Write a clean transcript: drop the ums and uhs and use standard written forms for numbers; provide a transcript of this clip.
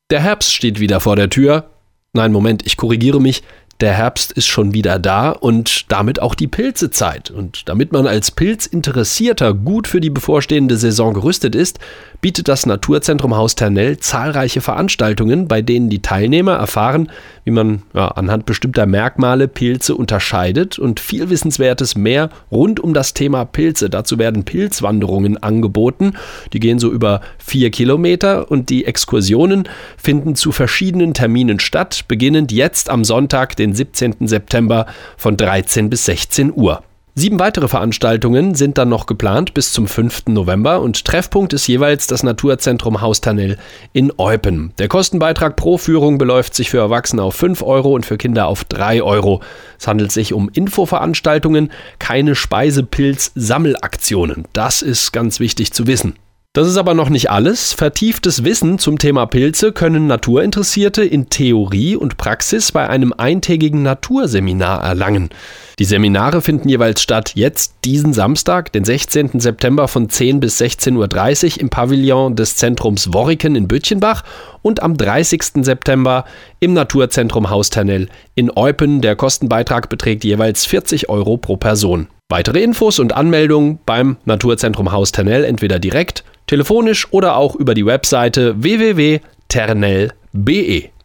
Der Herbst steht wieder vor der Tür. Nein, Moment, ich korrigiere mich. Der Herbst ist schon wieder da und damit auch die Pilzezeit. Und damit man als Pilzinteressierter gut für die bevorstehende Saison gerüstet ist, bietet das Naturzentrum Haus Ternell zahlreiche Veranstaltungen, bei denen die Teilnehmer erfahren, wie man anhand bestimmter Merkmale Pilze unterscheidet und viel Wissenswertes mehr rund um das Thema Pilze. Dazu werden Pilzwanderungen angeboten. Die gehen so über 4 Kilometer und die Exkursionen finden zu verschiedenen Terminen statt, beginnend jetzt am Sonntag, den 17. September von 13 bis 16 Uhr. 7 weitere Veranstaltungen sind dann noch geplant bis zum 5. November und Treffpunkt ist jeweils das Naturzentrum Haus Ternell in Eupen. Der Kostenbeitrag pro Führung beläuft sich für Erwachsene auf 5 Euro und für Kinder auf 3 Euro. Es handelt sich um Infoveranstaltungen, keine Speisepilz-Sammelaktionen. Das ist ganz wichtig zu wissen. Das ist aber noch nicht alles. Vertieftes Wissen zum Thema Pilze können Naturinteressierte in Theorie und Praxis bei einem eintägigen Naturseminar erlangen. Die Seminare finden jeweils statt jetzt diesen Samstag, den 16. September von 10 bis 16.30 Uhr im Pavillon des Zentrums Worriken in Böttchenbach und am 30. September im Naturzentrum Haus Ternell in Eupen. Der Kostenbeitrag beträgt jeweils 40 Euro pro Person. Weitere Infos und Anmeldungen beim Naturzentrum Haus Ternell entweder direkt, telefonisch oder auch über die Webseite www.ternell.be.